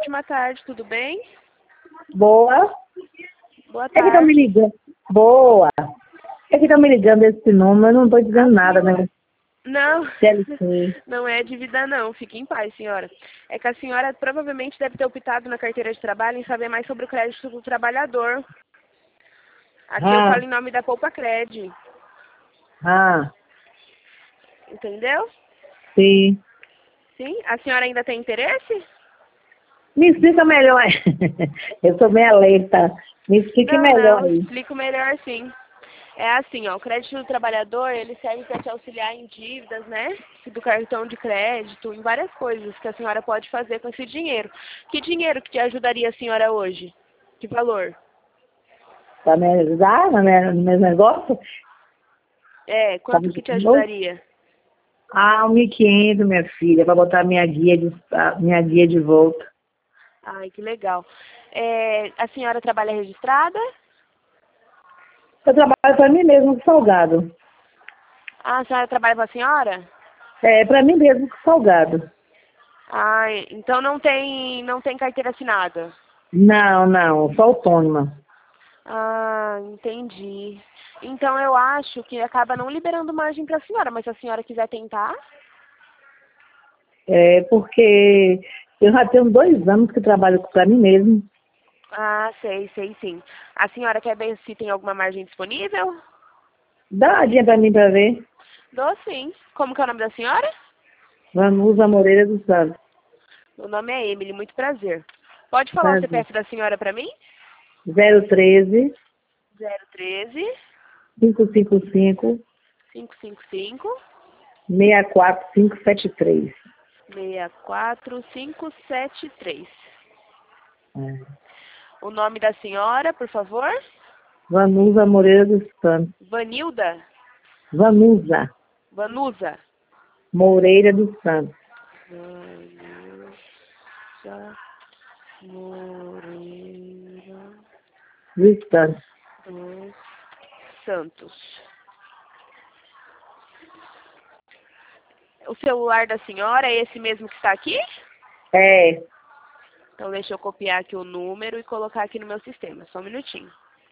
ótima tarde, tudo bem? Boa. Boa É que estão me tarde. ligando. Boa. É que estão me ligando esse número, eu não estou dizendo nada, né? Não, CLC. não é dívida não, fique em paz, senhora. É que a senhora provavelmente deve ter optado na carteira de trabalho em saber mais sobre o crédito do trabalhador. Aqui eu Ah, falo em nome da Poupa Cred, ah, entendeu? sim. Sim? A senhora ainda tem interesse? Me explica melhor aí. Eu sou meio lenta. Me explique melhor Não, aí. explico melhor sim. É assim, ó, o crédito do trabalhador, ele serve para te auxiliar em dívidas, né? Do cartão de crédito, em várias coisas que a senhora pode fazer com esse dinheiro. Que dinheiro que te ajudaria a senhora hoje? Que valor? Para me ajudar no meu negócio? É, Tá quanto me que te dando? ajudaria? Ah, 1.500, minha filha, para botar minha guia de volta. Ai, que legal. É, a senhora trabalha registrada? Eu trabalho para mim mesmo com salgado. Ah, a senhora trabalha com a senhora? É, para mim mesmo com salgado. Ah, então não tem carteira assinada. Não, não, sou autônoma. Ah, entendi. Então eu acho que acaba não liberando margem para a senhora, mas se a senhora quiser tentar, É porque eu já tenho 2 anos que trabalho para mim mesmo. ah, sei sim. A senhora quer ver se tem alguma margem disponível? Dá uma dica para mim para ver. Dou sim. Como que é o nome da senhora? Vanusa Moreira dos Santos. Meu nome é Emily, muito prazer. Pode falar o Prazer. CPF da senhora para mim? 013 013 555 555 64573. 64573. É. O nome da senhora, por favor? Vanusa Moreira dos Santos. Vanilda? Vanusa Vanusa? Moreira dos Santos. Vanusa Moreira Dos Santos. dos Santos. O celular da senhora é esse mesmo que está aqui? É. Então deixa eu copiar aqui o número e colocar aqui no meu sistema. Só um minutinho.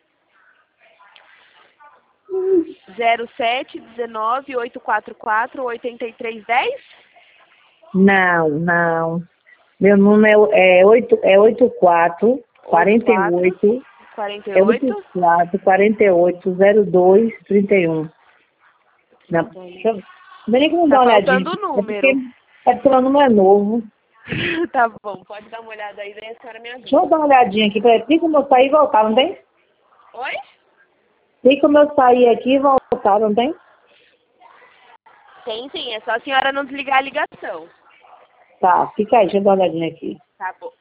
0719-844-8310? Não, não. Meu número é 84 84 48 é 48 84 48 02 31. Não, 31. vem que não Tá dá uma olhadinha. faltando o É porque, número. é porque o número é novo. Tá bom, pode dar uma olhada aí, daí a senhora me Deixa eu ajuda. dar uma olhadinha aqui. Tem como eu sair e voltar, não tem? Oi? Tem como eu sair aqui e voltar, não tem? Tem sim, é só a senhora não desligar a ligação. Tá, fica aí, deixa eu dar uma olhadinha aqui. Tá bom.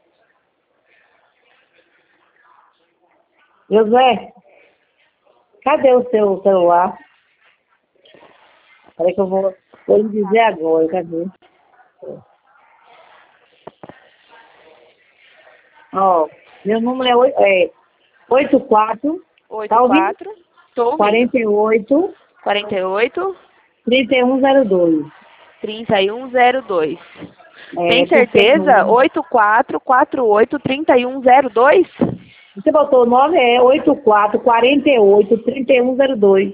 José, cadê o seu celular? Peraí que eu vou lhe dizer agora, cadê? Ó, meu número é 84, tá ouvindo? 84. Tô ouvindo. 48 48 3102. 3102. É, Tem porque certeza? 8448-3102? você botou o nome, é 84 48 3102.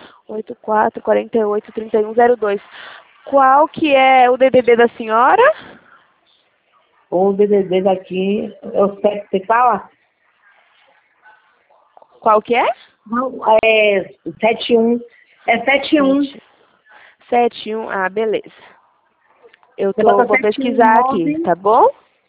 8448-3102. Qual que é o DDD da senhora? Ou o DDD daqui, eu sei que você fala? Qual que é? Não, é 71. É 71. 71. Ah, beleza. Você bota Vou pesquisar aqui, 719. tá bom?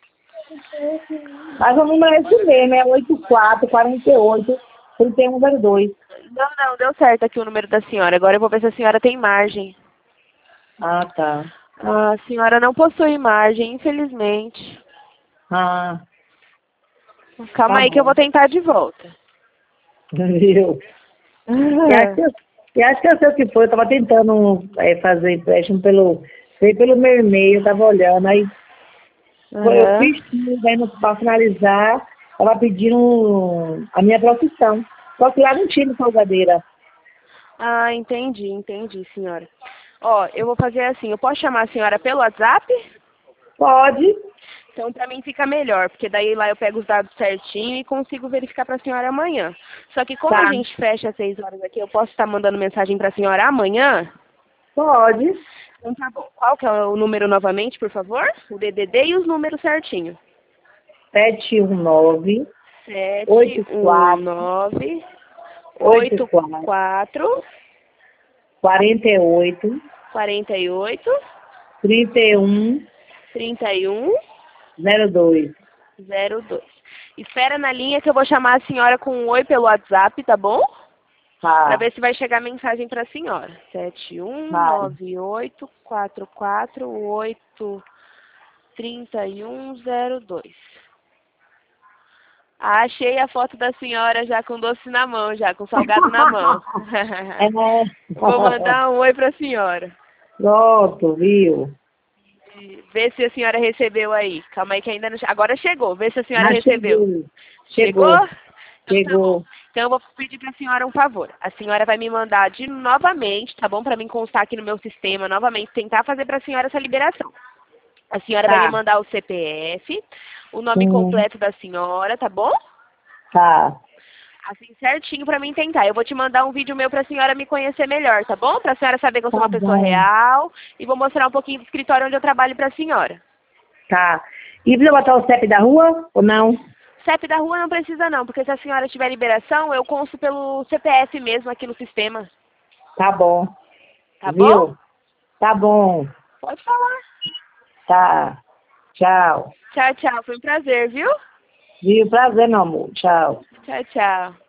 Mas o número é esse mesmo, é 84 48 3102. Não, deu certo aqui o número da senhora. Agora eu vou ver se a senhora tem margem. Ah, tá. A senhora não possui margem, infelizmente. Ah, Calma tá aí que eu bom. vou tentar de volta. Viu? E acho que eu sei o que foi. Eu tava tentando fazer empréstimo veio pelo meu e-mail, eu tava olhando. Aí eu Aham. fiz tudo, aí para finalizar, tava pedindo a minha profissão. Só que lá não tinha salgadeira. Ah, entendi, senhora. Ó, eu vou fazer assim, eu posso chamar a senhora pelo WhatsApp? Pode. Então, para mim fica melhor, porque daí lá eu pego os dados certinho e consigo verificar para a senhora amanhã. Só que como Tá. a gente fecha às 6 horas aqui, eu posso estar mandando mensagem para a senhora amanhã? Pode. Então tá bom. Qual que é o número novamente, por favor? O DDD e os números certinho. 719 719 84 48 48 31 31 02. 02. Espera na linha que eu vou chamar a senhora com um oi pelo WhatsApp, tá bom? Para Tá. ver se vai chegar a mensagem para a senhora. 71984483102. Ah, achei a foto da senhora já com doce na mão, já com salgado na mão. É. Vou mandar um oi para a senhora. Pronto, viu? Vê se a senhora recebeu aí. Calma aí que ainda não... Agora chegou. Vê se a senhora Mas recebeu. Chegou. Então, tá bom. Chegou. Então eu vou pedir para a senhora um favor. A senhora vai me mandar novamente, tá bom? Para mim constar aqui no meu sistema, novamente, tentar fazer para a senhora essa liberação. A senhora vai me Tá. mandar o CPF, o nome completo da senhora, tá bom? Tá. Assim, certinho para mim tentar. Eu vou te mandar um vídeo meu para a senhora me conhecer melhor, tá bom? Para a senhora saber que eu sou Tá uma pessoa bom. real. E vou mostrar um pouquinho do escritório onde eu trabalho para a senhora. Tá. E precisa botar o CEP da rua ou não? CEP da rua não precisa não, porque se a senhora tiver liberação, eu consto pelo CPF mesmo aqui no sistema. Tá bom. Tá Viu? bom? Tá bom. Pode falar. Tá. Tchau. Tchau, tchau. Foi um prazer, viu? Viu? Prazer, meu amor. Tchau. Tchau, tchau.